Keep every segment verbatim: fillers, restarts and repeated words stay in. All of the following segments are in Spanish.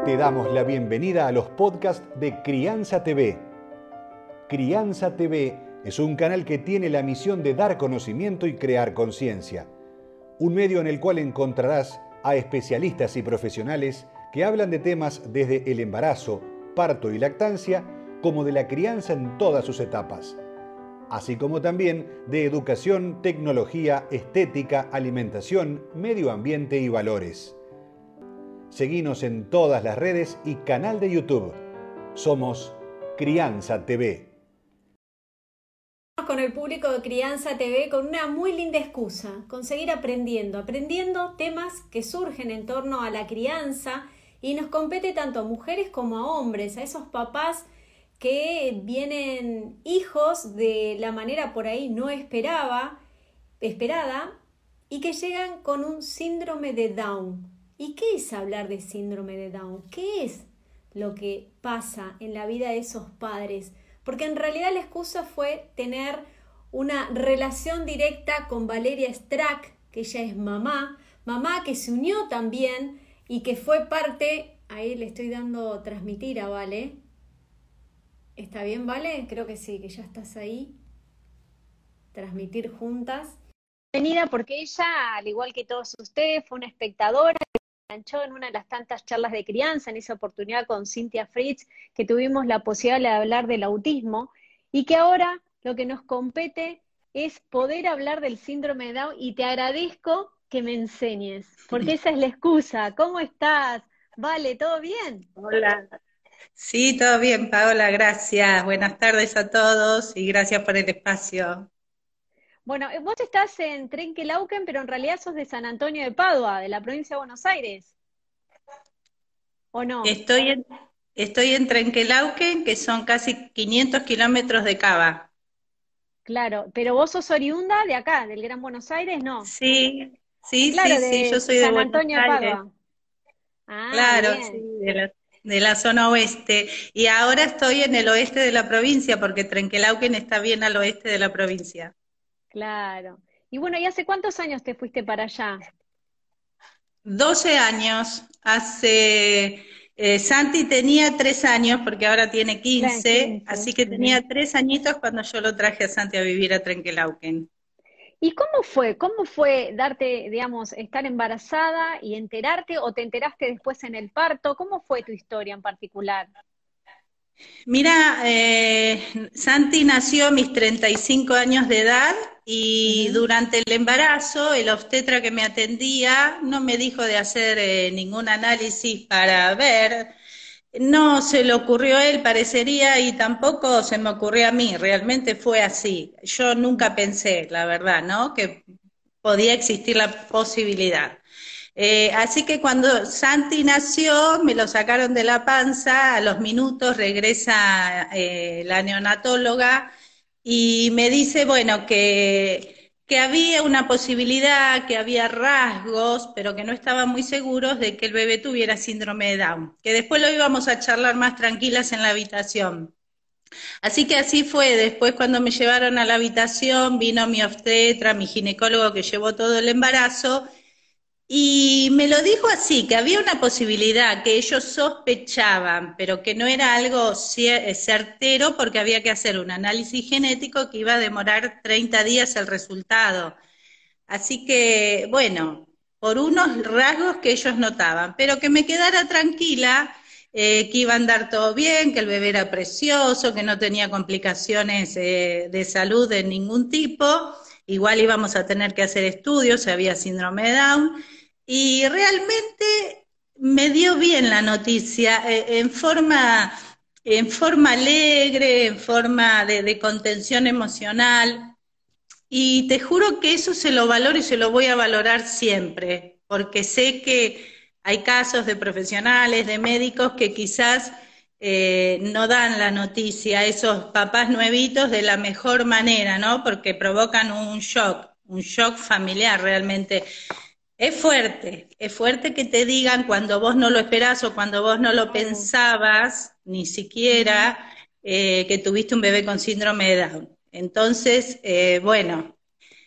Te damos la bienvenida a los podcasts de Crianza T V. Crianza T V es un canal que tiene la misión de dar conocimiento y crear conciencia. Un medio en el cual encontrarás a especialistas y profesionales que hablan de temas desde el embarazo, parto y lactancia, como de la crianza en todas sus etapas, así como también de educación, tecnología, estética, alimentación, medio ambiente y valores. Seguinos en todas las redes y canal de YouTube. Somos Crianza T V. Con el público de Crianza T V con una muy linda excusa, con seguir aprendiendo, aprendiendo temas que surgen en torno a la crianza y nos compete tanto a mujeres como a hombres, a esos papás que vienen hijos de la manera por ahí no esperaba, esperada y que llegan con un síndrome de Down. ¿Y qué es hablar de síndrome de Down? ¿Qué es lo que pasa en la vida de esos padres? Porque en realidad la excusa fue tener una relación directa con Valeria Strack, que ella es mamá, mamá que se unió también y que fue parte, ahí le estoy dando transmitir a Vale. ¿Está bien, Vale? Creo que sí, que ya estás ahí. Transmitir juntas. Bienvenida porque ella, al igual que todos ustedes, fue una espectadora que se enganchó en una de las tantas charlas de crianza, en esa oportunidad con Cintia Fritz, que tuvimos la posibilidad de hablar del autismo, y que ahora lo que nos compete es poder hablar del síndrome de Down, y te agradezco que me enseñes, porque esa es la excusa. ¿Cómo estás? Vale, ¿todo bien? Hola. Sí, todo bien, Paola, gracias. Buenas tardes a todos y gracias por el espacio. Bueno, vos estás en Trenquelauquen, pero en realidad sos de San Antonio de Padua, de la provincia de Buenos Aires, ¿o no? Estoy en, estoy en Trenquelauquen, que son casi quinientos kilómetros de Cava. Claro, pero vos sos oriunda de acá, del Gran Buenos Aires, ¿no? Sí, sí, Claro, sí, sí, yo de soy de San Buenos Antonio de Aires. Padua. Ah, Claro, sí, bien, de la, de la zona oeste. Y ahora estoy en el oeste de la provincia, porque Trenquelauquen está bien al oeste de la provincia. claro. Y bueno, ¿y hace cuántos años te fuiste para allá? doce años, hace, eh, Santi tenía tres años, porque ahora tiene Claro, quince, quince. así que Ujú. tenía tres añitos cuando yo lo traje a Santi a vivir a Trenquelauquen. ¿Y cómo fue? ¿Cómo fue darte, digamos, estar embarazada y enterarte o te enteraste después en el parto? ¿Cómo fue tu historia en particular? Mira, eh, Santi nació a mis treinta y cinco años de edad y Ujú. durante el embarazo el obstetra que me atendía no me dijo de hacer eh, ningún análisis para ver. No se le ocurrió a él, parecería, y tampoco se me ocurrió a mí, realmente fue así. Yo nunca pensé, la verdad, ¿no? Que podía existir la posibilidad. Eh, así que cuando Santi nació, me lo sacaron de la panza, a los minutos regresa eh, la neonatóloga y me dice, bueno, que, que había una posibilidad, que había rasgos, pero que no estaban muy seguros de que el bebé tuviera síndrome de Down, que después lo íbamos a charlar más tranquilas en la habitación. Así que así fue, después cuando me llevaron a la habitación, vino mi obstetra, mi ginecólogo que llevó todo el embarazo, y me lo dijo así, que había una posibilidad que ellos sospechaban, pero que no era algo cier- certero porque había que hacer un análisis genético que iba a demorar treinta días el resultado. Así que, bueno, por unos rasgos que ellos notaban, pero que me quedara tranquila, eh, que iba a andar todo bien, que el bebé era precioso, que no tenía complicaciones eh, de salud de ningún tipo. Igual íbamos a tener que hacer estudios, si había síndrome de Down, y realmente me dio bien la noticia, eh, en forma, en forma alegre, en forma de, de contención emocional. Y te juro que eso se lo valoro y se lo voy a valorar siempre, porque sé que hay casos de profesionales, de médicos que quizás eh, no dan la noticia a esos papás nuevitos de la mejor manera, ¿no? Porque provocan un shock, un shock familiar realmente. Es fuerte, es fuerte que te digan cuando vos no lo esperás o cuando vos no lo Claro. pensabas, ni Ujú. siquiera, eh, que tuviste un bebé con síndrome de Down. Entonces, eh, bueno,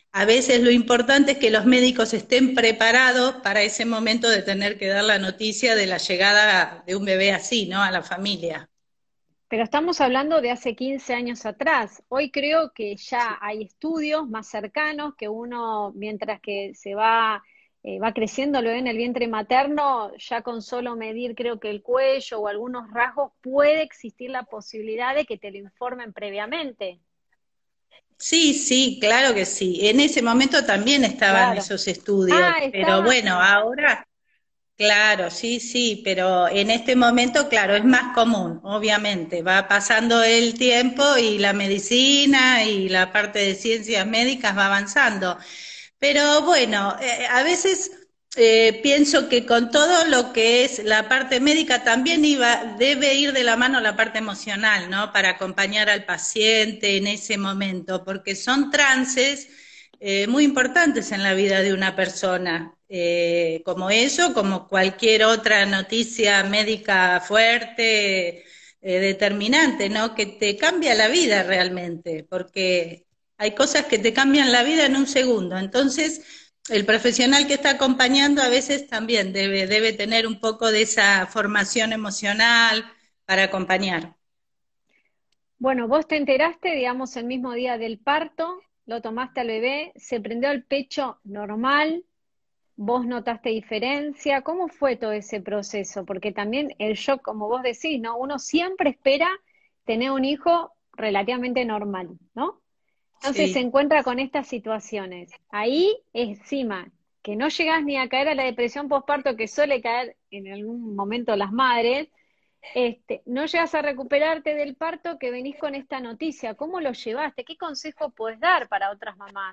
a veces lo importante es que los médicos estén preparados para ese momento de tener que dar la noticia de la llegada de un bebé así, ¿no? A la familia. Pero estamos hablando de hace quince años atrás. Hoy creo que ya hay estudios más cercanos que uno, mientras que se va, eh, va creciendo el bebé en el vientre materno, ya con solo medir creo que el cuello o algunos rasgos puede existir la posibilidad de que te lo informen previamente. Sí, sí, claro que sí. En ese momento también estaban Claro. esos estudios, Ah, pero estaban. bueno, ahora, claro, sí, sí, pero en este momento, claro, es más común, obviamente. Va pasando el tiempo y la medicina y la parte de ciencias médicas va avanzando. Pero bueno, eh, a veces eh, pienso que con todo lo que es la parte médica también iba, debe ir de la mano la parte emocional, ¿no? Para acompañar al paciente en ese momento, porque son trances eh, muy importantes en la vida de una persona, eh, como eso, como cualquier otra noticia médica fuerte, eh, determinante, ¿no? Que te cambia la vida realmente, porque hay cosas que te cambian la vida en un segundo. Entonces, el profesional que está acompañando a veces también debe, debe tener un poco de esa formación emocional para acompañar. Bueno, vos te enteraste, digamos, el mismo día del parto, lo tomaste al bebé, se prendió el pecho normal, vos notaste diferencia. ¿Cómo fue todo ese proceso? Porque también el shock, como vos decís, ¿no? Uno siempre espera tener un hijo relativamente normal, ¿no? Entonces se Sí. encuentra con estas situaciones. Ahí, encima, que no llegás ni a caer a la depresión postparto que suele caer en algún momento las madres, este, no llegas a recuperarte del parto que venís con esta noticia. ¿Cómo lo llevaste? ¿Qué consejo puedes dar para otras mamás?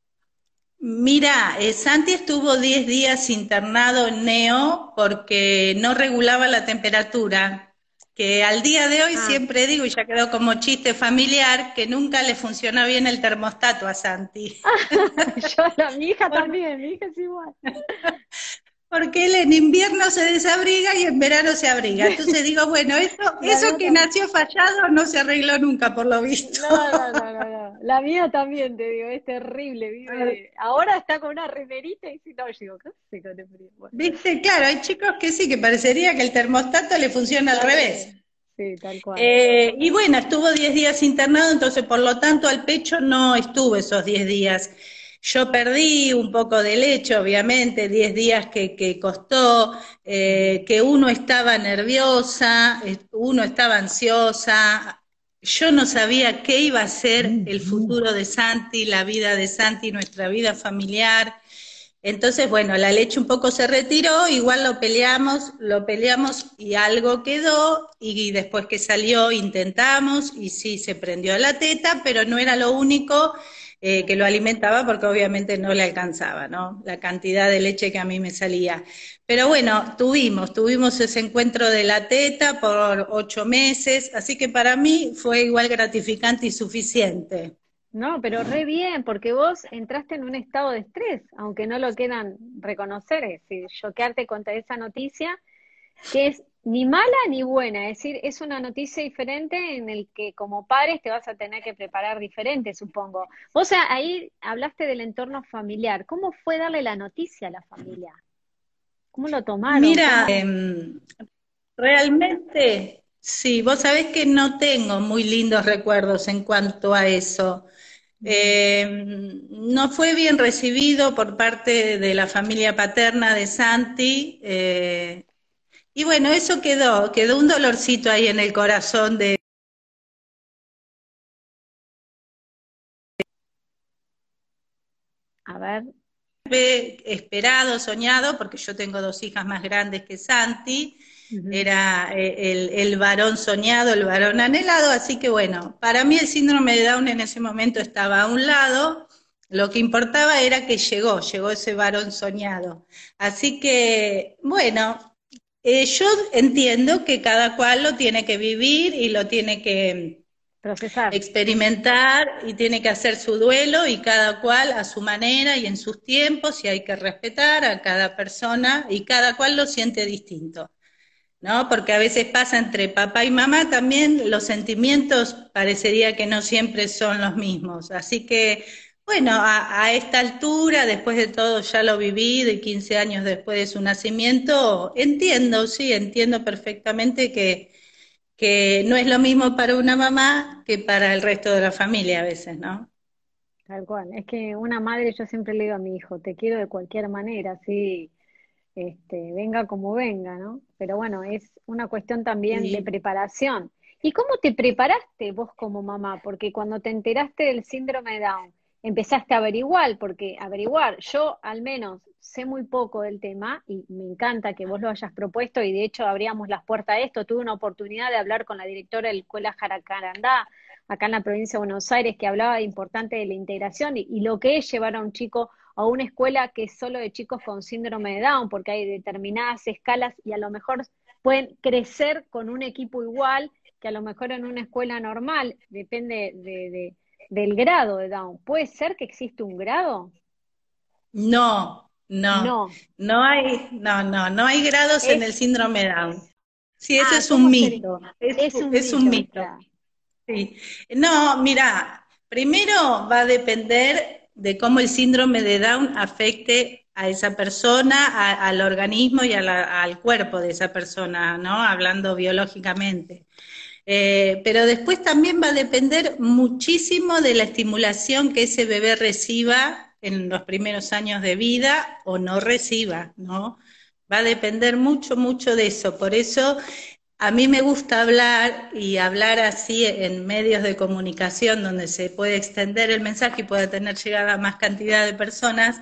Mira, eh, Santi estuvo diez días internado en Neo porque no regulaba la temperatura, que al día de hoy Ah, siempre digo, y ya quedó como chiste familiar, que nunca le funciona bien el termostato a Santi. yo, la, mi hija también, mi hija es igual. Porque él en invierno se desabriga y en verano se abriga. Entonces digo, bueno, eso, La eso mía que también. nació fallado no se arregló nunca, por lo visto. No, no, no, no, no. La mía también, te digo, es terrible. Vive. Ahora está con una remerita y si no, yo digo, ¿qué hace con el frío? Bueno, Viste, claro, hay chicos que sí, que parecería que el termostato le funciona al al revés. revés. Sí, tal cual. Eh, y bueno, estuvo diez días internado, entonces por lo tanto al pecho no estuve esos diez días. Yo perdí un poco de leche, obviamente, diez días que, que costó, eh, que uno estaba nerviosa, eh, uno estaba ansiosa. Yo no sabía qué iba a ser el futuro de Santi, la vida de Santi, nuestra vida familiar. Entonces, bueno, la leche un poco se retiró, igual lo peleamos, lo peleamos y algo quedó, y después que salió intentamos, y sí, se prendió la teta, pero no era lo único eh, que lo alimentaba porque obviamente no le alcanzaba, ¿no? La cantidad de leche que a mí me salía. Pero bueno, tuvimos, tuvimos ese encuentro de la teta por ocho meses, así que para mí fue igual gratificante y suficiente. No, pero re bien, porque vos entraste en un estado de estrés, aunque no lo quieran reconocer, es decir, choquearte contra esa noticia, que es ni mala ni buena, es decir, es una noticia diferente en el que como padres te vas a tener que preparar diferente, supongo. Vos ahí hablaste del entorno familiar, ¿cómo fue darle la noticia a la familia? ¿Cómo lo tomaron? Mira, ¿Cómo? eh, realmente, sí, vos sabés que no tengo muy lindos recuerdos en cuanto a eso. Eh, no fue bien recibido por parte de la familia paterna de Santi, eh, y bueno, eso quedó, quedó un dolorcito ahí en el corazón de A ver, esperado, soñado, porque yo tengo dos hijas más grandes que Santi, ujú. era eh, el, el varón soñado, el varón anhelado, así que bueno, para mí el síndrome de Down en ese momento estaba a un lado, lo que importaba era que llegó, llegó ese varón soñado. Así que, bueno, eh, yo entiendo que cada cual lo tiene que vivir y lo tiene que Procesar. experimentar y tiene que hacer su duelo y cada cual a su manera y en sus tiempos y hay que respetar a cada persona y cada cual lo siente distinto, ¿no? Porque a veces pasa entre papá y mamá también los sentimientos parecería que no siempre son los mismos. Así que, Bueno, a, a esta altura, después de todo ya lo viví, de quince años después de su nacimiento, entiendo, sí, entiendo perfectamente que, que no es lo mismo para una mamá que para el resto de la familia a veces, ¿no? Tal cual. Es que una madre, yo siempre le digo a mi hijo, te quiero de cualquier manera, así, este, venga como venga, ¿no? Pero bueno, es una cuestión también de Sí. preparación. ¿Y cómo te preparaste vos como mamá? Porque cuando te enteraste del síndrome de Down, empezaste a averiguar, porque averiguar, yo al menos sé muy poco del tema y me encanta que vos lo hayas propuesto y de hecho abríamos las puertas a esto. Tuve una oportunidad de hablar con la directora de la Escuela Jaracarandá, acá en la provincia de Buenos Aires, que hablaba de importante de la integración y, y lo que es llevar a un chico a una escuela que es solo de chicos con síndrome de Down, porque hay determinadas escalas y a lo mejor pueden crecer con un equipo igual que a lo mejor en una escuela normal, depende de, de, del grado de Down. ¿Puede ser que existe un grado? No, no, No. no hay, no, no, no hay grados en el Es, síndrome de Down. Sí, eso ah, es un ¿cómo sería? mito, es, Es un es un mito, mito. claro. Sí. No, mira, primero va a depender de cómo el síndrome de Down afecte a esa persona, a- al organismo y a la- al cuerpo de esa persona, ¿no? Hablando biológicamente. Eh, pero después también va a depender muchísimo de la estimulación que ese bebé reciba en los primeros años de vida o no reciba, ¿no? Va a depender mucho, mucho de eso. Por eso a mí me gusta hablar y hablar así en medios de comunicación donde se puede extender el mensaje y pueda tener llegada a más cantidad de personas,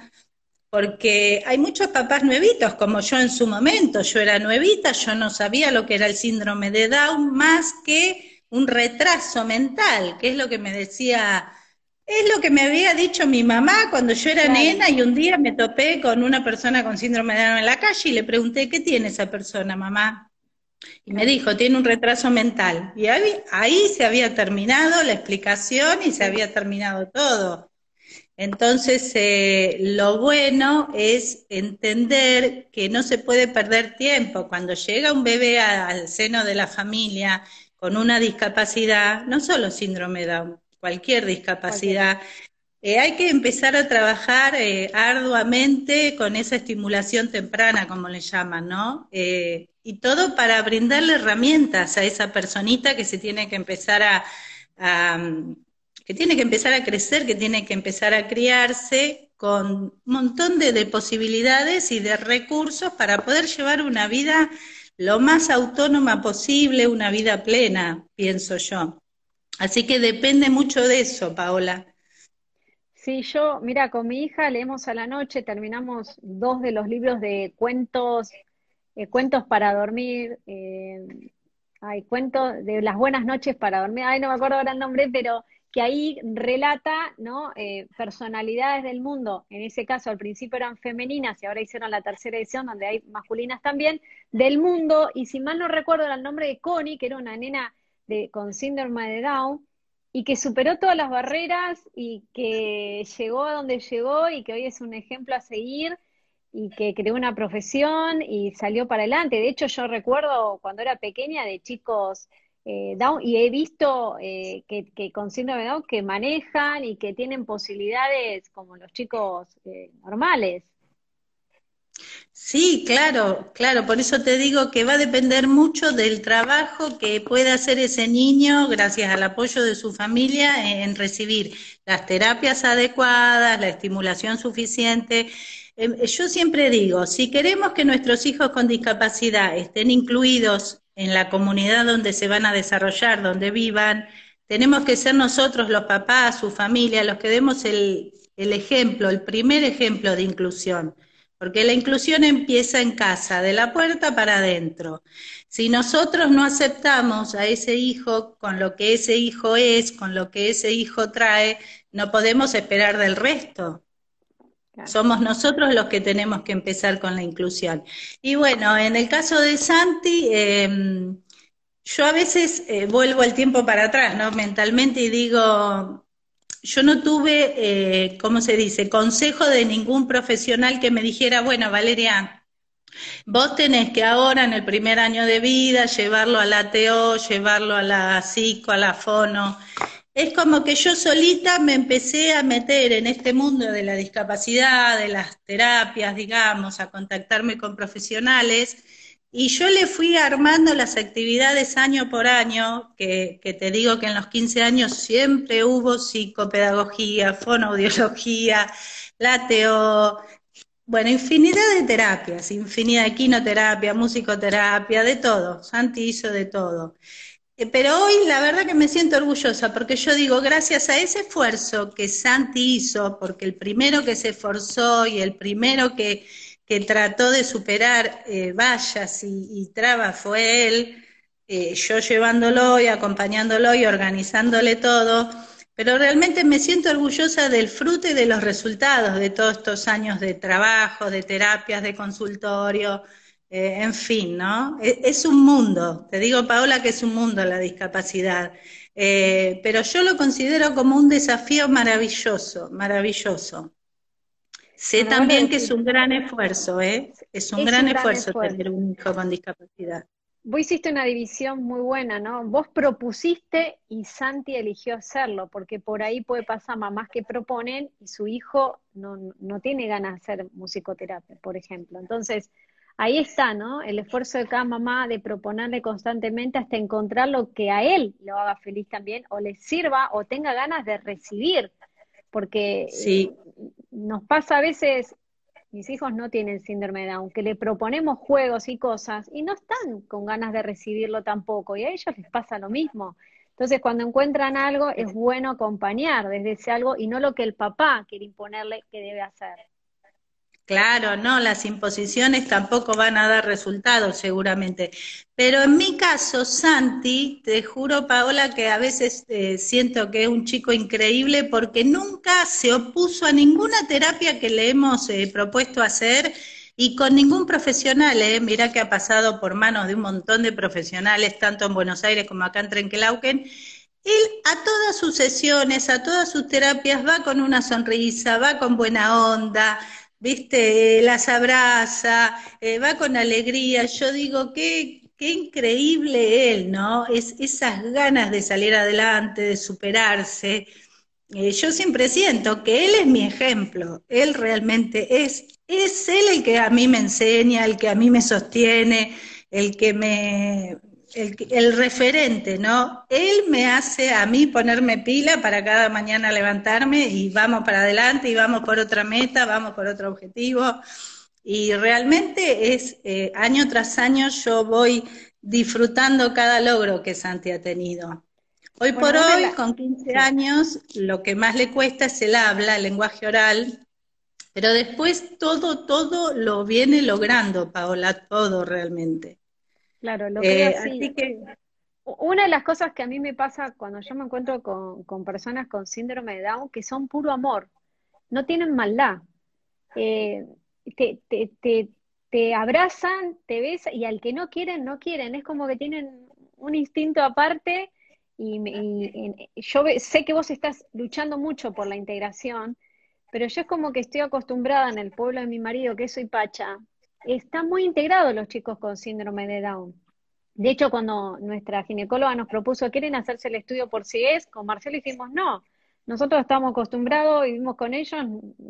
porque hay muchos papás nuevitos, como yo en su momento, yo era nuevita, yo no sabía lo que era el síndrome de Down, más que un retraso mental, que es lo que me decía, es lo que me había dicho mi mamá cuando yo era Claro, nena y un día me topé con una persona con síndrome de Down en la calle y le pregunté, ¿qué tiene esa persona, mamá? Y me claro. dijo, tiene un retraso mental. Y ahí, ahí se había terminado la explicación y se Sí, había terminado todo. Entonces, eh, lo bueno es entender que no se puede perder tiempo. Cuando llega un bebé a- al seno de la familia con una discapacidad, no solo síndrome Down, cualquier cualquiera. discapacidad, eh, hay que empezar a trabajar eh, arduamente con esa estimulación temprana, como le llaman, ¿no? Eh, y todo para brindarle herramientas a esa personita que se tiene que empezar a, a, que tiene que empezar a crecer, que tiene que empezar a criarse con un montón de, de posibilidades y de recursos para poder llevar una vida lo más autónoma posible, una vida plena, pienso yo. Así que depende mucho de eso, Paola. Sí, yo, mira, con mi hija leemos a la noche, terminamos dos de los libros de cuentos, eh, cuentos para dormir, eh, hay cuentos de las buenas noches para dormir, ay, no me acuerdo ahora el nombre, pero que ahí relata, ¿no? Eh, personalidades del mundo, en ese caso al principio eran femeninas y ahora hicieron la tercera edición donde hay masculinas también, del mundo, y si mal no recuerdo era el nombre de Connie, que era una nena de, con síndrome de Down y que superó todas las barreras y que llegó a donde llegó y que hoy es un ejemplo a seguir y que creó una profesión y salió para adelante. De hecho, yo recuerdo cuando era pequeña de chicos eh, Down y he visto eh, que, que con síndrome de Down que manejan y que tienen posibilidades como los chicos eh, normales. Sí, claro, claro, por eso te digo que va a depender mucho del trabajo que pueda hacer ese niño gracias al apoyo de su familia en recibir las terapias adecuadas, la estimulación suficiente. Eh, Yo siempre digo, si queremos que nuestros hijos con discapacidad estén incluidos en la comunidad donde se van a desarrollar, donde vivan, tenemos que ser nosotros los papás, su familia, los que demos el, el ejemplo, el primer ejemplo de inclusión. Porque la inclusión empieza en casa, de la puerta para adentro. Si nosotros no aceptamos a ese hijo con lo que ese hijo es, con lo que ese hijo trae, no podemos esperar del resto. Claro. Somos nosotros los que tenemos que empezar con la inclusión. Y bueno, en el caso de Santi, eh, yo a veces eh, vuelvo el tiempo para atrás, ¿no? Mentalmente y digo, yo no tuve, eh, ¿cómo se dice?, consejo de ningún profesional que me dijera, bueno, Valeria, vos tenés que ahora en el primer año de vida llevarlo a la T O, llevarlo a la psico, a la fono. Es como que yo solita me empecé a meter en este mundo de la discapacidad, de las terapias, digamos, a contactarme con profesionales, y yo le fui armando las actividades año por año, que, que te digo que en los quince años siempre hubo psicopedagogía, fonoaudiología, lateo, bueno, infinidad de terapias, infinidad de quinoterapia, musicoterapia, de todo. Santi hizo de todo. Eh, Pero hoy la verdad que me siento orgullosa porque yo digo, gracias a ese esfuerzo que Santi hizo, porque el primero que se esforzó y el primero que, que trató de superar eh, vallas y, y trabas fue él, eh, yo llevándolo y acompañándolo y organizándole todo, pero realmente me siento orgullosa del fruto y de los resultados de todos estos años de trabajo, de terapias, de consultorio, eh, en fin, ¿no? Es, es, un mundo, te digo, Paola, que es un mundo la discapacidad, eh, pero yo lo considero como un desafío maravilloso, maravilloso. Sé Bueno, vos lo también que es decís, un gran esfuerzo, ¿eh? Es un es gran un gran esfuerzo esfuerzo. tener un hijo con discapacidad. Vos hiciste una división muy buena, ¿no? Vos propusiste y Santi eligió hacerlo, porque por ahí puede pasar mamás que proponen y su hijo no, no tiene ganas de hacer musicoterapia, por ejemplo. Entonces, ahí está, ¿no? El esfuerzo de cada mamá de proponerle constantemente hasta encontrar lo que a él lo haga feliz también, o le sirva, o tenga ganas de recibir, porque Sí. eh, nos pasa a veces, mis hijos no tienen síndrome de Down, que le proponemos juegos y cosas y no están con ganas de recibirlo tampoco, y a ellos les pasa lo mismo. Entonces, cuando encuentran algo, es bueno acompañar desde ese algo y no lo que el papá quiere imponerle que debe hacer. Claro, no, las imposiciones tampoco van a dar resultados seguramente. Pero en mi caso, Santi, te juro, Paola, que a veces eh, siento que es un chico increíble porque nunca se opuso a ninguna terapia que le hemos eh, propuesto hacer y con ningún profesional, ¿eh? Mirá que ha pasado por manos de un montón de profesionales, tanto en Buenos Aires como acá en Trenquelauquen. Él a todas sus sesiones, a todas sus terapias va con una sonrisa, va con buena onda, viste, las abraza, eh, va con alegría. Yo digo, qué, qué increíble él, ¿no? Es, esas ganas de salir adelante, de superarse. Eh, yo siempre siento que él es mi ejemplo, él realmente es, es él el que a mí me enseña, el que a mí me sostiene, el que me, el, el referente, ¿no? Él me hace a mí ponerme pila para cada mañana levantarme y vamos para adelante y vamos por otra meta, vamos por otro objetivo. Y realmente es, eh, año tras año yo voy disfrutando cada logro que Santi ha tenido. Hoy Bueno, por una de hoy, las... con quince Sí. años, lo que más le cuesta es el habla, el lenguaje oral, pero después todo, todo lo viene logrando, Paola, todo realmente. Claro, lo creo Eh, así. así que, Una de las cosas que a mí me pasa cuando yo me encuentro con, con personas con síndrome de Down, que son puro amor, no tienen maldad. Eh, te, te, te, te abrazan, te besan, y al que no quieren, no quieren. Es como que tienen un instinto aparte, y, me- y- y yo ve- sé que vos estás luchando mucho por la integración, pero yo es como que estoy acostumbrada en el pueblo de mi marido, que soy Pacha, están muy integrados los chicos con síndrome de Down. De hecho, cuando nuestra ginecóloga nos propuso, ¿quieren hacerse el estudio por si es? Con Marcelo dijimos, no, nosotros estamos acostumbrados, vivimos con ellos,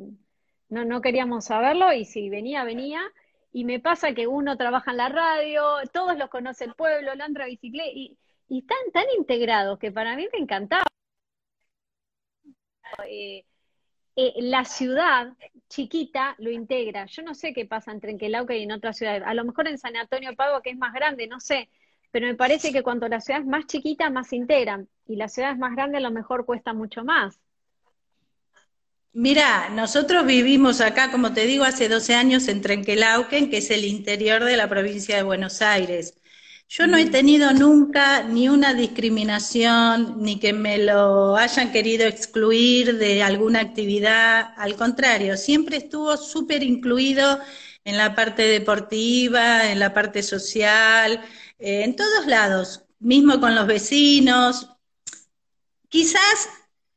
no, no queríamos saberlo, y si venía, venía. Y me pasa que uno trabaja en la radio, todos los conoce el pueblo, lo anda bicicleta, y, y están tan integrados que para mí me encantaba. Eh, eh, la ciudad chiquita lo integra. Yo no sé qué pasa en Trenquelauquen y en otras ciudades. A lo mejor en San Antonio de Padua, que es más grande, no sé. Pero me parece que cuando la ciudad es más chiquita, más se integran. Y la ciudad es más grande, a lo mejor cuesta mucho más. mira, nosotros vivimos acá, como te digo, hace doce años en Trenquelauquen, que es el interior de la provincia de Buenos Aires. Yo no he Ujú. tenido nunca ni una discriminación, ni que me lo hayan querido excluir de alguna actividad. Al contrario, siempre estuvo súper incluido en la parte deportiva, en la parte social, eh, en todos lados, mismo con los vecinos. Quizás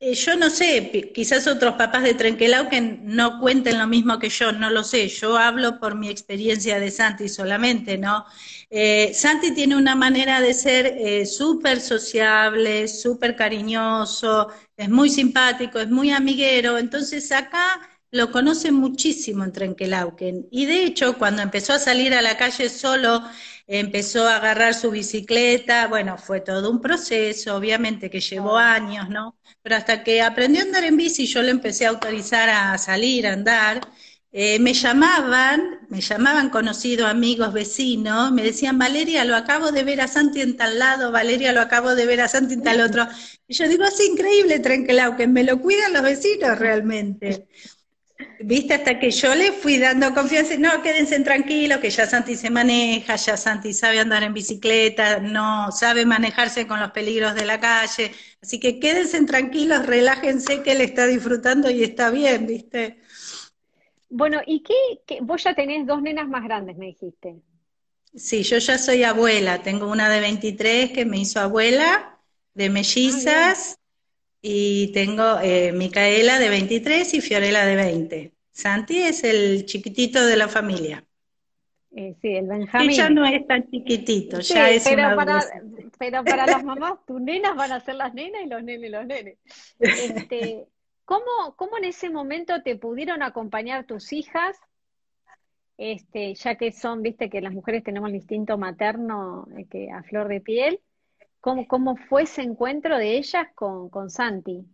Eh, yo no sé, pi- quizás otros papás de Trenquelauquen no cuenten lo mismo que yo, no lo sé. Yo hablo por mi experiencia de Santi solamente, ¿no? Eh, Santi tiene una manera de ser eh, súper sociable, súper cariñoso, es muy simpático, es muy amiguero. Entonces acá lo conocen muchísimo en Trenquelauquen. Y de hecho, cuando empezó a salir a la calle solo, empezó a agarrar su bicicleta. Bueno, fue todo un proceso, obviamente que llevó Ah, años, ¿no? Pero hasta que aprendió a andar en bici, yo le empecé a autorizar a salir, a andar. Eh, me llamaban, me llamaban conocidos, amigos, vecinos, me decían, Valeria, lo acabo de ver a Santi en tal lado, Valeria, lo acabo de ver a Santi en tal otro. Y yo digo, es increíble, Trenquelau, que me lo cuidan los vecinos realmente. Viste, hasta que yo le fui dando confianza, no, quédense tranquilos, que ya Santi se maneja, ya Santi sabe andar en bicicleta, no sabe manejarse con los peligros de la calle, así que quédense tranquilos, relájense, que él está disfrutando y está bien, ¿viste? bueno, ¿y qué, qué- vos ya tenés dos nenas más grandes, me dijiste? Sí, yo ya soy abuela, tengo una de veintitrés que me hizo abuela, de Ah, bien. mellizas, y tengo eh, Micaela de veintitrés y Fiorella de veinte. Santi es el chiquitito de la familia. Eh, sí, el Que ya Benjamín. no es tan chiquitito, ya Sí, es un pero para, adolescente. pero para las mamás, tus nenas van a ser las nenas y los nenes los nenes. Este, ¿cómo, cómo en ese momento te pudieron acompañar tus hijas? Este, ya que son, viste que las mujeres tenemos el instinto materno eh, que a flor de piel. ¿Cómo, cómo fue ese encuentro de ellas con, con Santi?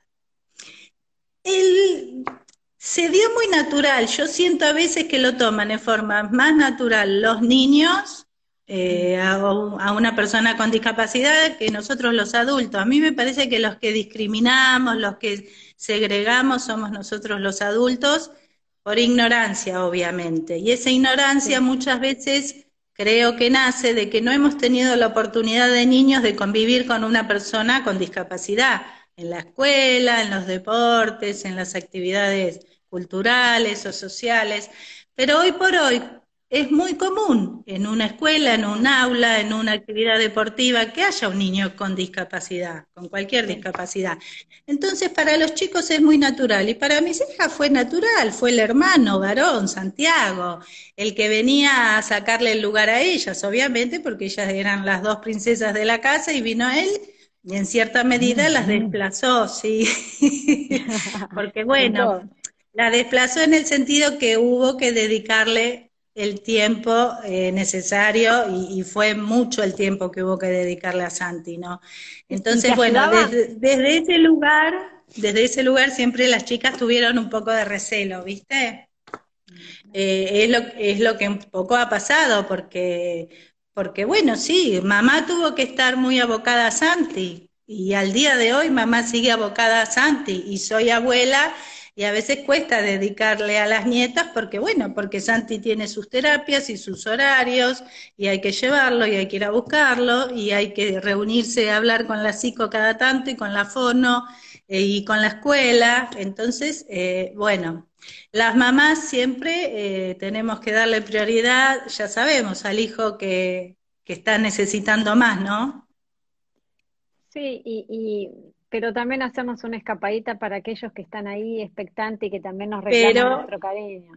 Él se dio muy natural, yo siento a veces que lo toman en forma más natural los niños Mm. eh, a, a una persona con discapacidad que nosotros los adultos. A mí me parece que los que discriminamos, los que segregamos somos nosotros los adultos por ignorancia, obviamente. Y esa ignorancia Sí. muchas veces creo que nace de que no hemos tenido la oportunidad de niños de convivir con una persona con discapacidad en la escuela, en los deportes, en las actividades culturales o sociales. Pero hoy por hoy es muy común en una escuela, en un aula, en una actividad deportiva, que haya un niño con discapacidad, con cualquier Sí. discapacidad. Entonces, para los chicos es muy natural. Y para mis hijas fue natural, fue el hermano varón, Santiago, el que venía a sacarle el lugar a ellas, obviamente, porque ellas eran las dos princesas de la casa y vino él y en cierta medida las desplazó, sí. Porque Un bueno, poco. la desplazó en el sentido que hubo que dedicarle el tiempo eh, necesario y, y, fue mucho el tiempo que hubo que dedicarle a Santi, ¿no? ¿Y, y te Entonces, bueno, ayudaba? desde, desde ese lugar, desde ese lugar siempre las chicas tuvieron un poco de recelo, ¿viste? Eh, es, lo, es lo que un poco ha pasado, porque, porque bueno, sí, mamá tuvo que estar muy abocada a Santi, y al día de hoy mamá sigue abocada a Santi, y soy abuela, y a veces cuesta dedicarle a las nietas, porque bueno, porque Santi tiene sus terapias y sus horarios, y hay que llevarlo, y hay que ir a buscarlo, y hay que reunirse a hablar con la psico cada tanto, y con la fono, eh, y con la escuela, entonces, eh, bueno. Las mamás siempre eh, tenemos que darle prioridad, ya sabemos, al hijo que, que está necesitando más, ¿no? Sí, y, y- pero también hacemos una escapadita para aquellos que están ahí expectantes y que también nos reclaman Pero, nuestro cariño.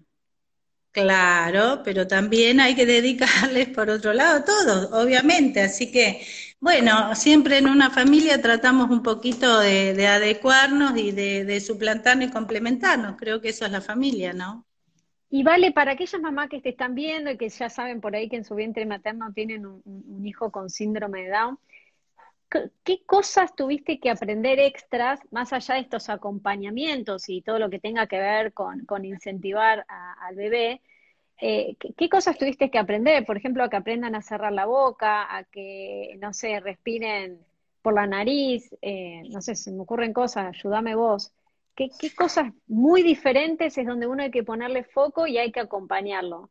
claro, pero también hay que dedicarles por otro lado todo, obviamente. Así que, bueno, siempre en una familia tratamos un poquito de, de adecuarnos y de, de suplantarnos y complementarnos. Creo que eso es la familia, ¿no? Y vale, para aquellas mamás que te están viendo y que ya saben por ahí que en su vientre materno tienen un, un- un hijo con síndrome de Down, ¿qué, qué cosas tuviste que aprender extras, más allá de estos acompañamientos y todo lo que tenga que ver con, con incentivar a- al bebé? Eh, ¿qué, qué cosas tuviste que aprender? Por ejemplo, a que aprendan a cerrar la boca, a que, no sé, respiren por la nariz, eh, no sé, se me ocurren cosas, ayúdame vos. ¿Qué, qué cosas muy diferentes es donde uno hay que ponerle foco y hay que acompañarlo?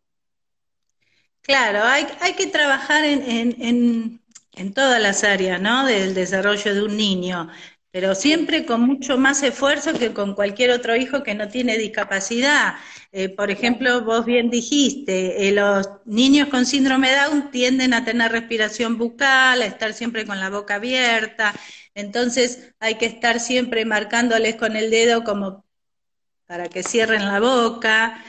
Claro, hay, hay que trabajar en, en, en, en todas las áreas, ¿no? Del desarrollo de un niño. pero siempre con mucho más esfuerzo que con cualquier otro hijo que no tiene discapacidad. Eh, por ejemplo, vos bien dijiste, eh, los niños con síndrome de Down tienden a tener respiración bucal, a estar siempre con la boca abierta, entonces hay que estar siempre marcándoles con el dedo como para que cierren la boca,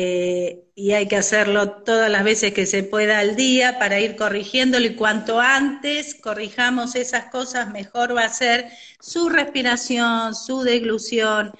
eh, y hay que hacerlo todas las veces que se pueda al día para ir corrigiéndolo, y cuanto antes corrijamos esas cosas, mejor va a ser su respiración, su deglución,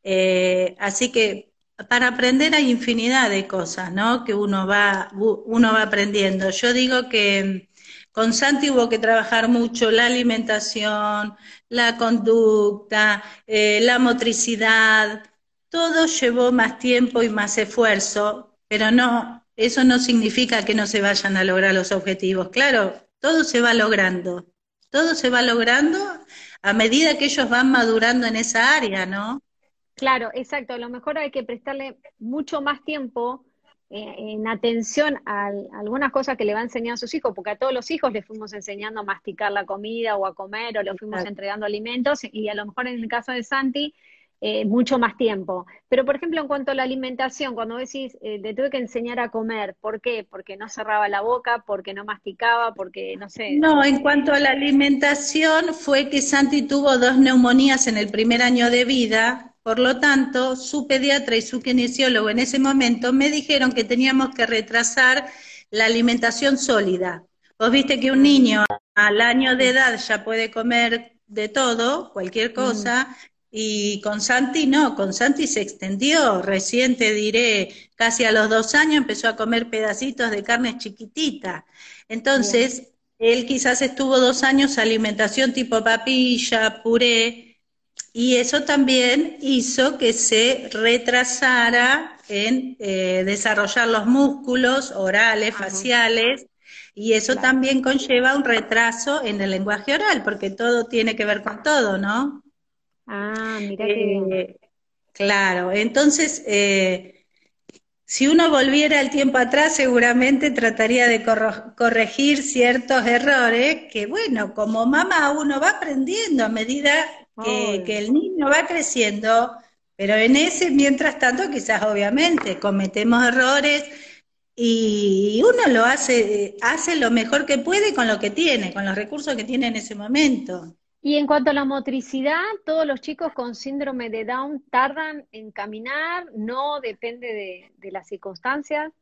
eh, así que para aprender hay infinidad de cosas, ¿no? Que uno va, uno va aprendiendo. Yo digo que con Santi hubo que trabajar mucho la alimentación, la conducta, eh, la motricidad, todo llevó más tiempo y más esfuerzo, pero no, eso no significa que no se vayan a lograr los objetivos. Claro, todo se va logrando, todo se va logrando a medida que ellos van madurando en esa área, ¿no? Claro, exacto. A lo mejor hay que prestarle mucho más tiempo eh, en atención a, a algunas cosas que le va a enseñar a sus hijos, porque a todos los hijos les fuimos enseñando a masticar la comida o a comer, o les fuimos entregando alimentos, y a lo mejor en el caso de Santi, eh, mucho más tiempo. Pero, por ejemplo, en cuanto a la alimentación, cuando decís, eh, le tuve que enseñar a comer, ¿por qué? Porque no cerraba la boca, porque no masticaba, porque, no sé. No, en cuanto a la alimentación, fue que Santi tuvo dos neumonías en el primer año de vida, por lo tanto, su pediatra y su kinesiólogo en ese momento me dijeron que teníamos que retrasar la alimentación sólida. Vos viste que un niño al año de edad ya puede comer de todo, cualquier cosa, mm. y con Santi no, con Santi se extendió, recién te diré, casi a los dos años empezó a comer pedacitos de carne chiquitita. Entonces, bien, él quizás estuvo dos años alimentación tipo papilla, puré, y eso también hizo que se retrasara en eh, desarrollar los músculos orales, ajá, faciales, y eso claro, también conlleva un retraso en el lenguaje oral, porque todo tiene que ver con todo, ¿no? Ah, mira eh, qué bien. Claro, entonces, eh, si uno volviera el tiempo atrás, seguramente trataría de cor corregir ciertos errores, que bueno, como mamá uno va aprendiendo a medida que, que el niño va creciendo, pero en ese, mientras tanto, quizás obviamente cometemos errores y uno lo hace, hace lo mejor que puede con lo que tiene, con los recursos que tiene en ese momento. Y en cuanto a la motricidad, ¿todos los chicos con síndrome de Down tardan en caminar? ¿No? Depende de, de las circunstancias.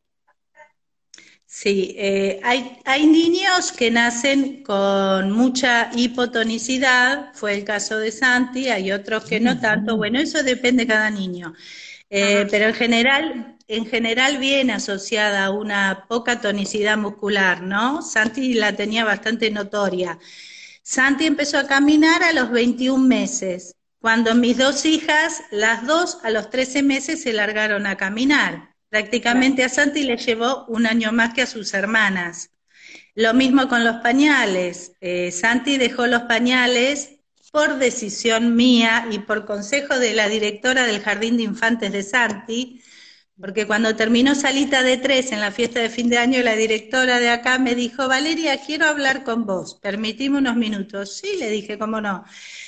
Sí, eh, hay, hay niños que nacen con mucha hipotonicidad, fue el caso de Santi, hay otros que no tanto, bueno, eso depende de cada niño, eh, pero en general, en general viene asociada a una poca tonicidad muscular, ¿no? Santi la tenía bastante notoria. Santi empezó a caminar a los veintiún meses, cuando mis dos hijas, las dos a los trece meses se largaron a caminar. Prácticamente a Santi le llevó un año más que a sus hermanas. Lo mismo con los pañales. Eh, Santi dejó los pañales por decisión mía y por consejo de la directora del Jardín de Infantes de Santi, porque cuando terminó Salita de Tres en la fiesta de fin de año, la directora de acá me dijo, Valeria, quiero hablar con vos, permitime unos minutos. Sí, le dije, cómo no.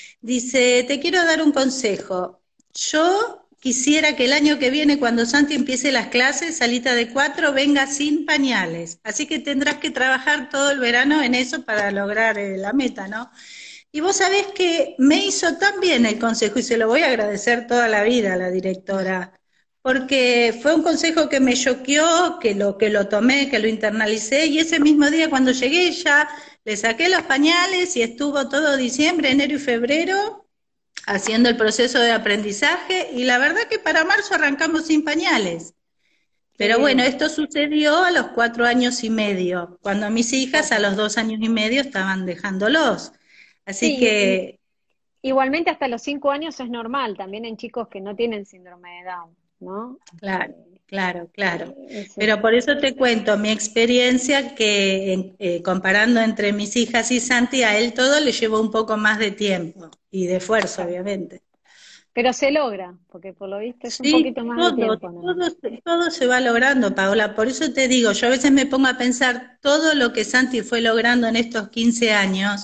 Dice, te quiero dar un consejo. Yo quisiera que el año que viene, cuando Santi empiece las clases, Salita de Cuatro venga sin pañales. Así que tendrás que trabajar todo el verano en eso para lograr eh, la meta, ¿no? Y vos sabés que me hizo tan bien el consejo, y se lo voy a agradecer toda la vida a la directora, porque fue un consejo que me choqueó, que lo, que lo tomé, que lo internalicé, y ese mismo día cuando llegué ya le saqué los pañales y estuvo todo diciembre, enero y febrero haciendo el proceso de aprendizaje, y la verdad que para marzo arrancamos sin pañales. Pero bueno, esto sucedió a los cuatro años y medio, cuando mis hijas a los dos años y medio estaban dejándolos. Así sí, que... Igualmente hasta los cinco años es normal, también en chicos que no tienen síndrome de Down, ¿no? Claro, claro, claro. Eh, Pero por eso te cuento mi experiencia, que eh, comparando entre mis hijas y Santi, a él todo le llevó un poco más de tiempo y de esfuerzo, claro, obviamente. Pero se logra, porque por lo visto es sí, un poquito más todo, de tiempo, ¿no? Todo, todo se va logrando, Paola. Por eso te digo, yo a veces me pongo a pensar todo lo que Santi fue logrando en estos quince años,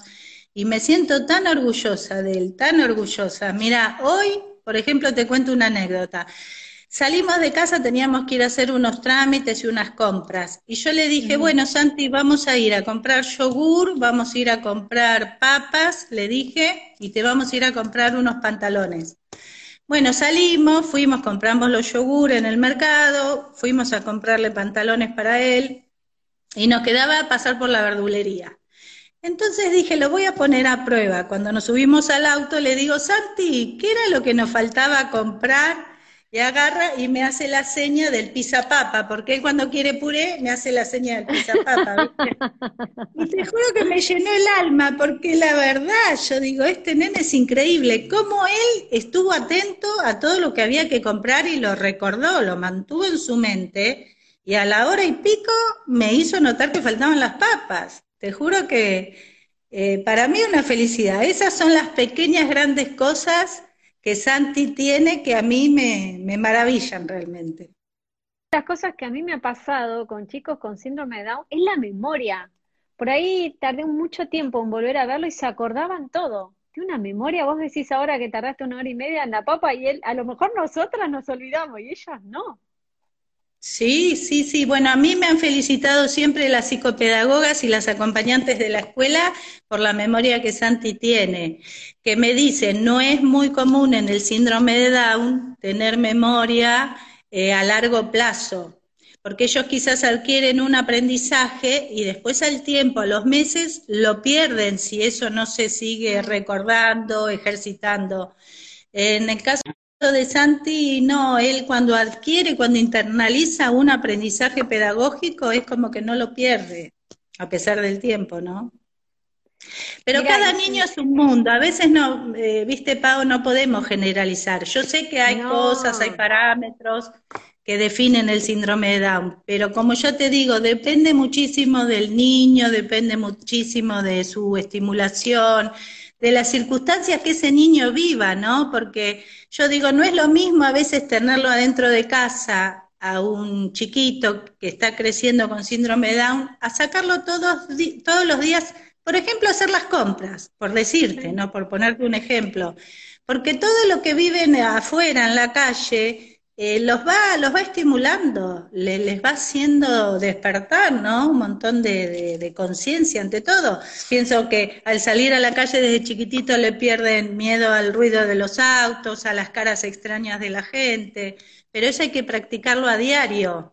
y me siento tan orgullosa de él, tan orgullosa. Mira, hoy, por ejemplo, te cuento una anécdota. Salimos de casa, teníamos que ir a hacer unos trámites y unas compras. Y yo le dije, Ujú. bueno, Santi, vamos a ir a comprar yogur, vamos a ir a comprar papas, le dije, y te vamos a ir a comprar unos pantalones. Bueno, salimos, fuimos, compramos los yogur en el mercado, fuimos a comprarle pantalones para él, y nos quedaba pasar por la verdulería. Entonces dije, lo voy a poner a prueba. Cuando nos subimos al auto le digo, Santi, ¿qué era lo que nos faltaba comprar? Y agarra y me hace la seña del pizza-papa, porque él cuando quiere puré me hace la seña del pizza-papa, ¿viste? Y te juro que me llenó el alma, porque la verdad, yo digo, este nene es increíble, cómo él estuvo atento a todo lo que había que comprar y lo recordó, lo mantuvo en su mente, y a la hora y pico me hizo notar que faltaban las papas. Te juro que eh, para mí es una felicidad. Esas son las pequeñas grandes cosas que Santi tiene que a mí me, me maravillan realmente. Las cosas que a mí me ha pasado con chicos con síndrome de Down es la memoria. Por ahí tardé mucho tiempo en volver a verlo y se acordaban todo. De una memoria, vos decís ahora que tardaste una hora y media en la papa y él, a lo mejor nosotras nos olvidamos y ellas no. Sí, sí, sí. Bueno, a mí me han felicitado siempre las psicopedagogas y las acompañantes de la escuela por la memoria que Santi tiene, que me dicen, no es muy común en el síndrome de Down tener memoria eh, a largo plazo, porque ellos quizás adquieren un aprendizaje y después al tiempo, a los meses, lo pierden si eso no se sigue recordando, ejercitando. En el caso de Santi, no, él cuando adquiere, cuando internaliza un aprendizaje pedagógico, es como que no lo pierde, a pesar del tiempo, ¿no? Pero Mira, cada y, niño y es un mundo, a veces no, eh, viste, Pau, no podemos generalizar. Yo sé que hay cosas, hay no. parámetros que definen el síndrome de Down, pero como yo te digo, depende muchísimo del niño, depende muchísimo de su estimulación, de las circunstancias que ese niño viva, ¿no? Porque yo digo, no es lo mismo a veces tenerlo adentro de casa a un chiquito que está creciendo con síndrome de Down, a sacarlo todos, todos los días, por ejemplo, hacer las compras, por decirte, Sí. ¿no? Por ponerte un ejemplo. Porque todo lo que viven afuera, en la calle, eh, los va, los va estimulando, le- les va haciendo despertar, ¿no? Un montón de, de- de conciencia ante todo. Pienso que al salir a la calle desde chiquitito le pierden miedo al ruido de los autos, a las caras extrañas de la gente, pero eso hay que practicarlo a diario.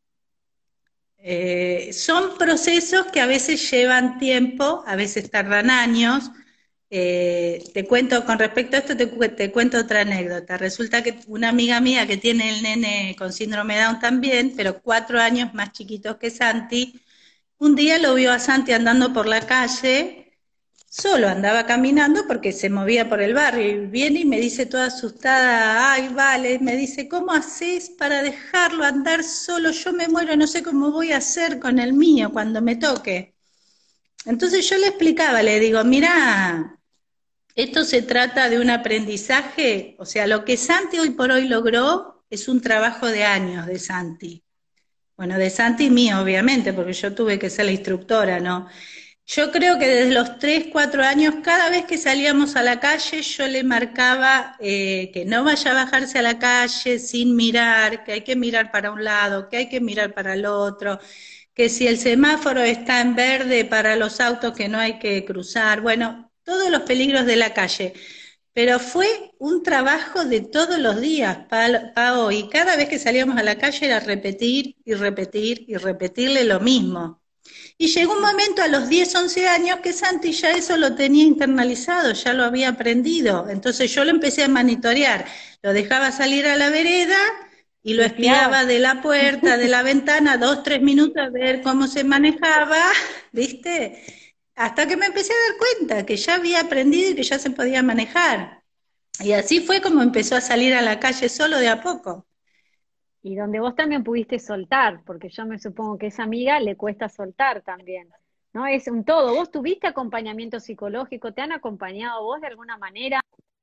Eh, son procesos que a veces llevan tiempo, a veces tardan años. Eh, te cuento, con respecto a esto, te, te cuento otra anécdota. Resulta que una amiga mía que tiene el nene con síndrome de Down también, pero cuatro años más chiquitos que Santi, un día lo vio a Santi andando por la calle. Solo andaba caminando porque se movía por el barrio y viene y me dice toda asustada, ay, vale, me dice, ¿cómo haces para dejarlo andar solo? Yo me muero, no sé cómo voy a hacer con el mío cuando me toque. Entonces yo le explicaba, le digo, mira, esto se trata de un aprendizaje, o sea, lo que Santi hoy por hoy logró es un trabajo de años de Santi. Bueno, de Santi y mío, obviamente, porque yo tuve que ser la instructora, ¿no? Yo creo que desde los tres, cuatro años, cada vez que salíamos a la calle, yo le marcaba eh, que no vaya a bajarse a la calle sin mirar, que hay que mirar para un lado, que hay que mirar para el otro, que si el semáforo está en verde para los autos que no hay que cruzar, bueno, todos los peligros de la calle. Pero fue un trabajo de todos los días, Pao, y cada vez que salíamos a la calle era repetir y repetir y repetirle lo mismo. Y llegó un momento a los diez, once años que Santi ya eso lo tenía internalizado, ya lo había aprendido. Entonces yo lo empecé a monitorear. Lo dejaba salir a la vereda y Y lo espiabas. espiaba de la puerta, de la ventana, dos, tres minutos a ver cómo se manejaba, ¿viste? Hasta que me empecé a dar cuenta que ya había aprendido y que ya se podía manejar. Y así fue como empezó a salir a la calle solo de a poco. Y donde vos también pudiste soltar, porque yo me supongo que a esa amiga le cuesta soltar también, ¿no? Es un todo. ¿Vos tuviste acompañamiento psicológico? ¿Te han acompañado vos de alguna manera?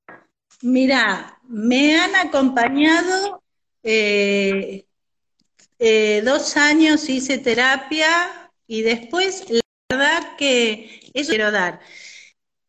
Mira, me han acompañado eh, eh, dos años, hice terapia y después la verdad que eso quiero dar.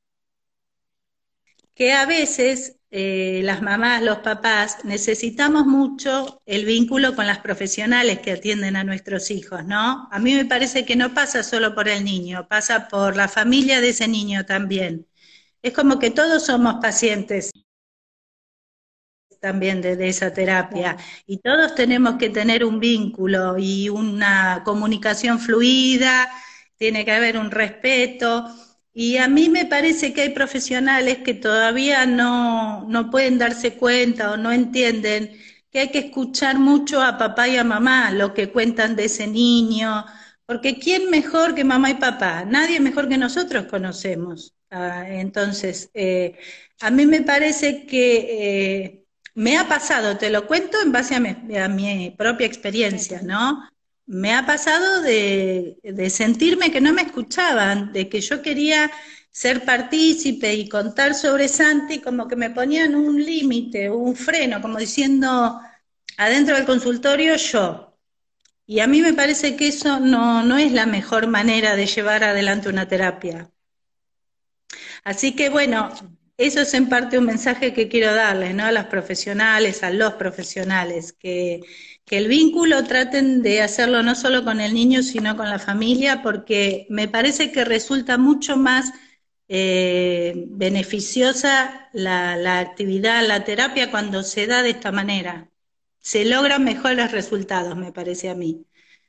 que a veces eh, las mamás, los papás, necesitamos mucho el vínculo con las profesionales que atienden a nuestros hijos, ¿no? A mí me parece que no pasa solo por el niño, pasa por la familia de ese niño también. Es como que todos somos pacientes también de, de esa terapia, Claro. y todos tenemos que tener un vínculo y una comunicación fluida, tiene que haber un respeto, y a mí me parece que hay profesionales que todavía no, no pueden darse cuenta o no entienden que hay que escuchar mucho a papá y a mamá, lo que cuentan de ese niño, porque ¿quién mejor que mamá y papá? Nadie mejor que nosotros conocemos. Ah, entonces, eh, a mí me parece que eh, me ha pasado, te lo cuento en base a mi, a mi propia experiencia, ¿no? Me ha pasado de, de sentirme que no me escuchaban, de que yo quería ser partícipe y contar sobre Santi, como que me ponían un límite, un freno, como diciendo, adentro del consultorio yo. Y a mí me parece que eso no, no es la mejor manera de llevar adelante una terapia. Así que bueno, eso es en parte un mensaje que quiero darles, ¿no? A las profesionales, a los profesionales, que, que el vínculo traten de hacerlo no solo con el niño, sino con la familia, porque me parece que resulta mucho más eh, beneficiosa la, la actividad, la terapia cuando se da de esta manera. Se logran mejores resultados, me parece a mí.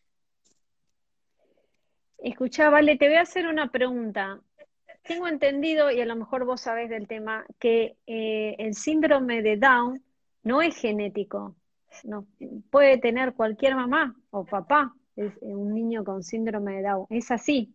Escuchá, Vale, te voy a hacer una pregunta. Tengo entendido, y a lo mejor vos sabés del tema, que eh, el síndrome de Down no es genético. No, puede tener cualquier mamá o papá, es eh, un niño con síndrome de Down. Es así.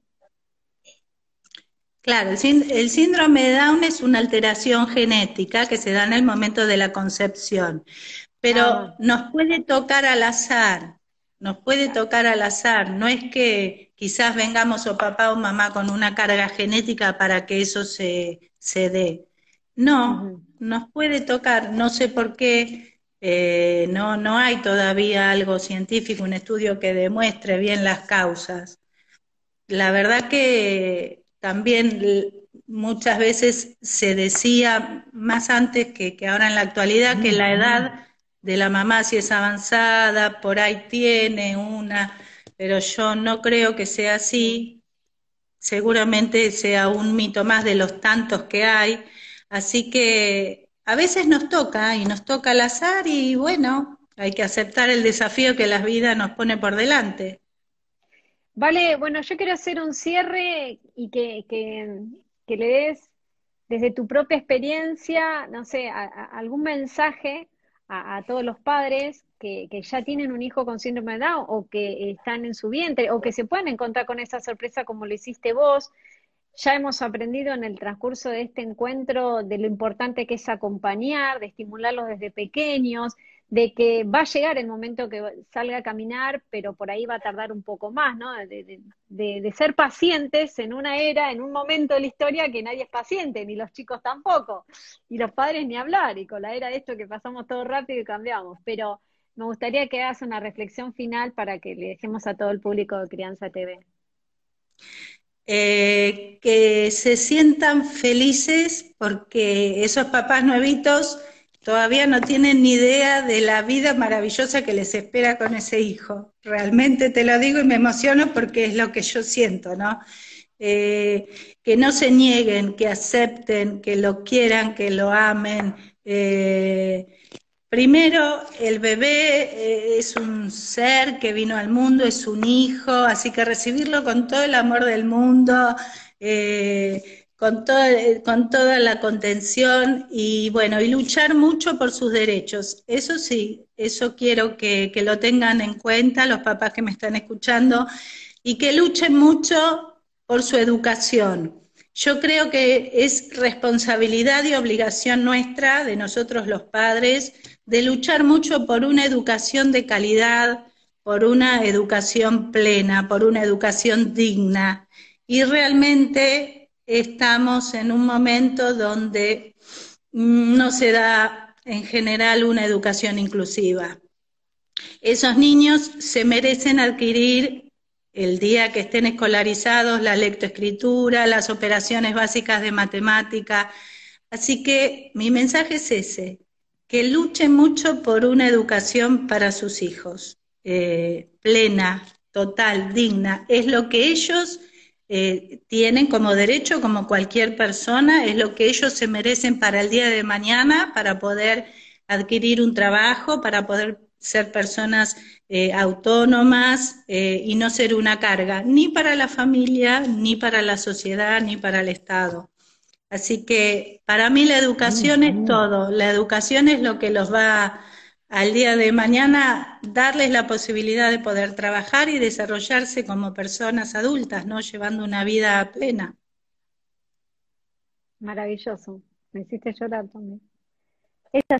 Claro, el, sínd- el síndrome de Down es una alteración genética que se da en el momento de la concepción, Ah, pero nos puede tocar al azar, nos puede tocar al azar, no es que quizás vengamos o papá o mamá con una carga genética para que eso se, se dé. No, ujú. nos puede tocar, no sé por qué, eh, no, no hay todavía algo científico, un estudio que demuestre bien las causas. La verdad que también l- muchas veces se decía, más antes que, que ahora en la actualidad, que la edad de la mamá si es avanzada, por ahí tiene una, pero yo no creo que sea No. así, seguramente sea un mito más de los tantos que hay, así que a veces nos toca y nos toca al azar y bueno, hay que aceptar el desafío que la vida nos pone por delante. Vale, bueno, yo quiero hacer un cierre y que, que, que le des desde tu propia experiencia, no sé, a- a- algún mensaje a, a todos los padres que, que ya tienen un hijo con síndrome de Down o que están en su vientre o que se pueden encontrar con esa sorpresa como lo hiciste vos. Ya hemos aprendido en el transcurso de este encuentro de lo importante que es acompañar, de estimularlos desde pequeños, de que va a llegar el momento que salga a caminar, pero por ahí va a tardar un poco más, ¿no? De, de- de- de ser pacientes en una era, en un momento de la historia que nadie es paciente, ni los chicos tampoco, y los padres ni hablar, y con la era de esto que pasamos todo rápido y cambiamos. Pero me gustaría que hagas una reflexión final para que le dejemos a todo el público de Crianza T V. Eh, que se sientan felices porque esos papás nuevitos todavía no tienen ni idea de la vida maravillosa que les espera con ese hijo. Realmente te lo digo y me emociono porque es lo que yo siento, ¿no? Eh, que no se nieguen, que acepten, que lo quieran, que lo amen. Eh, Primero, el bebé eh, es un ser que vino al mundo, es un hijo, así que recibirlo con todo el amor del mundo, eh, con, todo, con toda la contención y bueno, y luchar mucho por sus derechos. Eso sí, eso quiero que, que lo tengan en cuenta los papás que me están escuchando y que luchen mucho por su educación. Yo creo que es responsabilidad y obligación nuestra, de nosotros los padres, de luchar mucho por una educación de calidad, por una educación plena, por una educación digna. Y realmente estamos en un momento donde no se da en general una educación inclusiva. Esos niños se merecen adquirir el día que estén escolarizados la lectoescritura, las operaciones básicas de matemática, Así que mi mensaje es ese, que luchen mucho por una educación para sus hijos, eh, plena, total, digna. Es lo que ellos eh, tienen como derecho, como cualquier persona, es lo que ellos se merecen para el día de mañana, para poder adquirir un trabajo, para poder ser personas eh, autónomas eh, y no ser una carga, ni para la familia, ni para la sociedad, ni para el Estado. Así que para mí la educación es todo, la educación es lo que los va al día de mañana darles la posibilidad de poder trabajar y desarrollarse como personas adultas, ¿no? Llevando una vida plena. Maravilloso. Me hiciste llorar también. Esta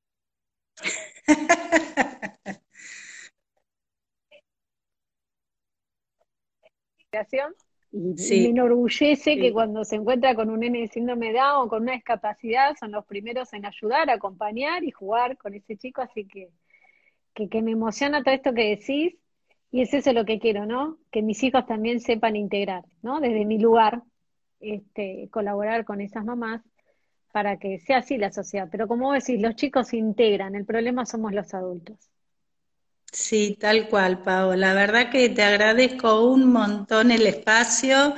situación y me Sí, enorgullece que sí. cuando se encuentra con un nene de síndrome de Down o con una discapacidad, son los primeros en ayudar, acompañar y jugar con ese chico, así que, que, que me emociona todo esto que decís, y es eso lo que quiero, ¿no? Que mis hijos también sepan integrar, ¿no? Desde mi lugar, este, colaborar con esas mamás para que sea así la sociedad. Pero como vos decís, los chicos se integran, el problema somos los adultos. Sí, tal cual, Pau. La verdad que te agradezco un montón el espacio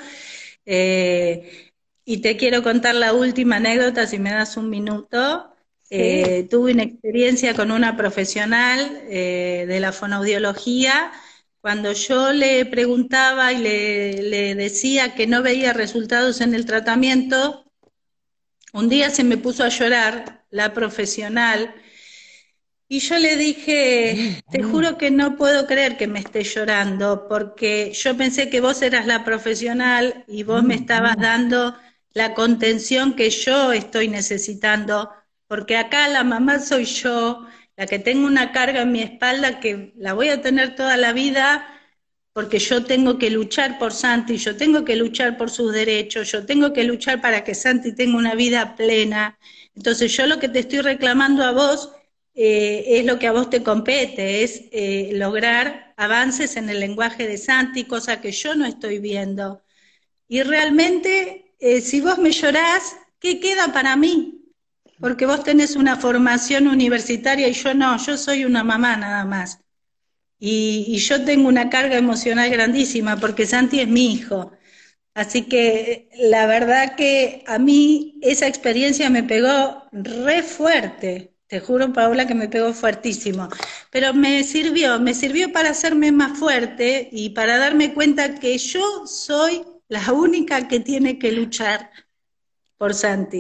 eh, y te quiero contar la última anécdota, si me das un minuto. Sí, Eh, tuve una experiencia con una profesional eh, de la fonoaudiología. Cuando yo le preguntaba y le, le decía que no veía resultados en el tratamiento, un día se me puso a llorar la profesional y yo le dije, te juro que no puedo creer que me estés llorando, porque yo pensé que vos eras la profesional y vos me estabas dando la contención que yo estoy necesitando, porque acá la mamá soy yo, la que tengo una carga en mi espalda que la voy a tener toda la vida, porque yo tengo que luchar por Santi, yo tengo que luchar por sus derechos, yo tengo que luchar para que Santi tenga una vida plena. Entonces yo lo que te estoy reclamando a vos eh, es lo que a vos te compete, es eh, lograr avances en el lenguaje de Santi, cosa que yo no estoy viendo. Y realmente, eh, si vos me llorás, ¿qué queda para mí? Porque vos tenés una formación universitaria y yo no, yo soy una mamá nada más. Y, y yo tengo una carga emocional grandísima porque Santi es mi hijo. Así que la verdad que a mí esa experiencia me pegó re fuerte. Te juro, Paola, que me pegó fuertísimo. Pero me sirvió, me sirvió para hacerme más fuerte y para darme cuenta que yo soy la única que tiene que luchar por Santi.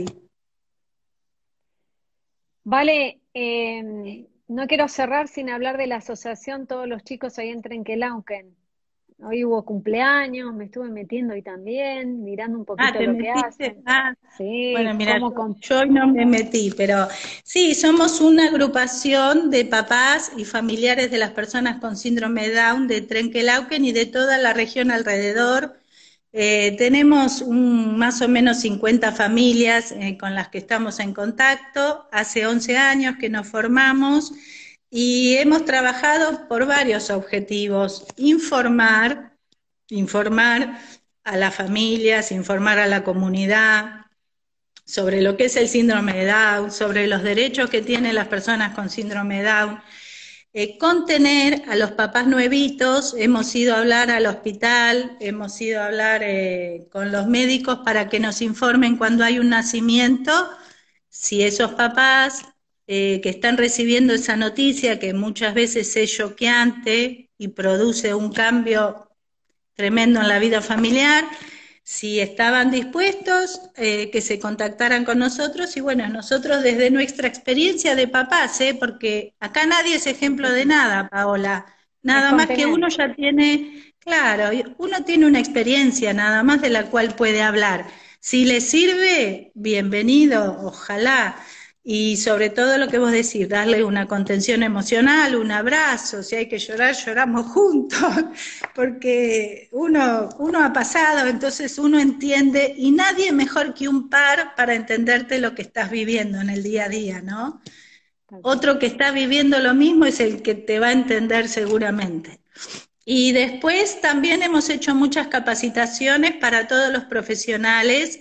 vale, eh, no quiero cerrar sin hablar de la asociación Todos los Chicos ahí en Trenquelauquen. Hoy hubo cumpleaños, me estuve metiendo ahí también, mirando un Ah, poquito ¿te lo que metiste? hacen. Ah, bueno, Sí, mira, cómo yo, con... yo hoy no me metí, pero sí, somos una agrupación de papás y familiares de las personas con síndrome de Down de Trenquelauquen y de toda la región alrededor. Eh, tenemos un, más o menos cincuenta familias eh, con las que estamos en contacto. Hace once años que nos formamos y hemos trabajado por varios objetivos. Informar, informar a las familias, informar a la comunidad sobre lo que es el síndrome de Down, sobre los derechos que tienen las personas con síndrome de Down, eh, contener a los papás nuevitos, hemos ido a hablar al hospital, hemos ido a hablar eh, con los médicos para que nos informen cuando hay un nacimiento, si esos papás eh, que están recibiendo esa noticia, que muchas veces es choqueante y produce un cambio tremendo en la vida familiar, si estaban dispuestos, eh, que se contactaran con nosotros y bueno, nosotros desde nuestra experiencia de papás, ¿eh? Porque acá nadie es ejemplo de nada, Paola, Es nada más que contener. uno ya tiene, claro, uno tiene una experiencia nada más de la cual puede hablar. Si le sirve, bienvenido, ojalá. Y sobre todo lo que vos decís, darle una contención emocional, un abrazo, si hay que llorar, lloramos juntos, porque uno, uno ha pasado, entonces uno entiende, y nadie mejor que un par para entenderte lo que estás viviendo en el día a día, ¿no? Tal cual. Otro que está viviendo lo mismo es el que te va a entender seguramente. Y después también hemos hecho muchas capacitaciones para todos los profesionales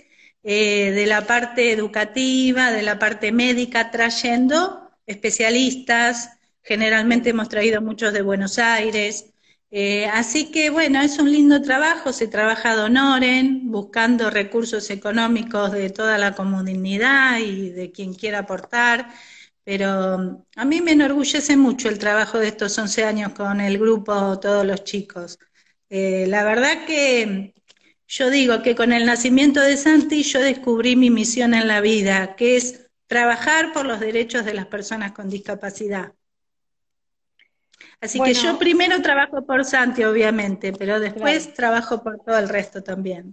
eh, de la parte educativa, de la parte médica, trayendo especialistas. Generalmente hemos traído muchos de Buenos Aires. Eh, así que bueno, es un lindo trabajo, se trabaja ad honorem, buscando recursos económicos de toda la comunidad y de quien quiera aportar, pero a mí me enorgullece mucho el trabajo de estos once años con el grupo Todos los Chicos. Eh, la verdad que yo digo que con el nacimiento de Santi yo descubrí mi misión en la vida, que es trabajar por los derechos de las personas con discapacidad. Así que yo Bueno, primero trabajo por Santi, obviamente, pero claro. después trabajo por todo el resto también.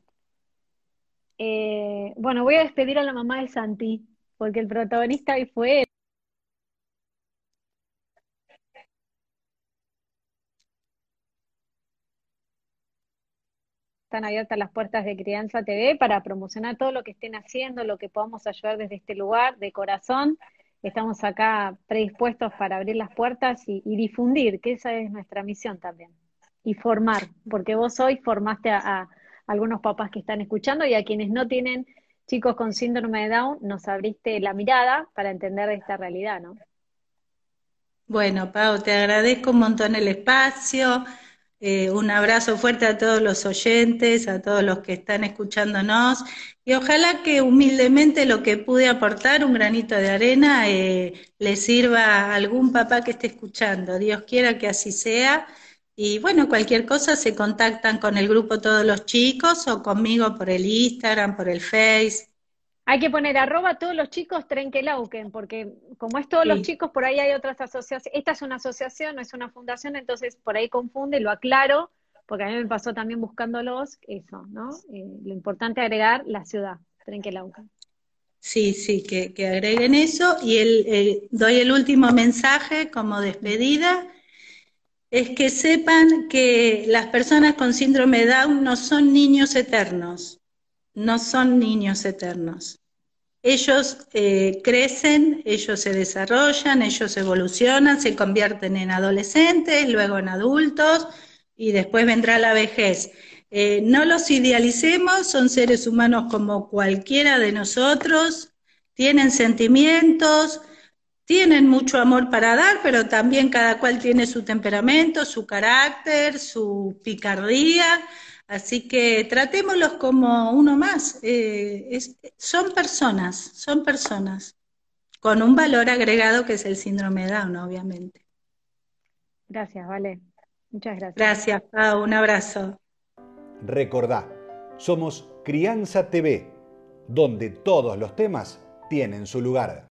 Eh, bueno, voy a despedir a la mamá de Santi, porque el protagonista hoy fue él. Están abiertas las puertas de Crianza T V para promocionar todo lo que estén haciendo, lo que podamos ayudar desde este lugar, de corazón. Estamos acá predispuestos para abrir las puertas y, y difundir, que esa es nuestra misión también. Y formar, porque vos hoy formaste a, a algunos papás que están escuchando y a quienes no tienen chicos con síndrome de Down, nos abriste la mirada para entender esta realidad, ¿no? Bueno, Pau, te agradezco un montón el espacio, eh, un abrazo fuerte a todos los oyentes, a todos los que están escuchándonos, y ojalá que humildemente lo que pude aportar, un granito de arena, eh, le sirva a algún papá que esté escuchando. Dios quiera que así sea. Y bueno, cualquier cosa se contactan con el grupo Todos los Chicos o conmigo por el Instagram, por el Face. Hay que poner arroba todos los chicos Trenquelauquen, porque como es todos los Sí. chicos, por ahí hay otras asociaciones. Esta es una asociación, no es una fundación, entonces por ahí confunde, lo aclaro, porque a mí me pasó también buscándolos, eso, ¿no? Eh, lo importante es agregar la ciudad, Trenquelauquen. Sí, sí, que, que agreguen eso. Y el, eh, doy el último mensaje como despedida, es que sepan que las personas con síndrome de Down no son niños eternos, no son niños eternos. Ellos eh, crecen, ellos se desarrollan, ellos evolucionan, se convierten en adolescentes, luego en adultos y después vendrá la vejez. Eh, no los idealicemos, son seres humanos como cualquiera de nosotros, tienen sentimientos, tienen mucho amor para dar, pero también cada cual tiene su temperamento, su carácter, su picardía. Así que tratémoslos como uno más. Eh, es, son personas, son personas, con un valor agregado que es el síndrome de Down, obviamente. Gracias, Vale. Muchas gracias. Gracias, Pau, un abrazo. Recordá, somos Crianza T V, donde todos los temas tienen su lugar.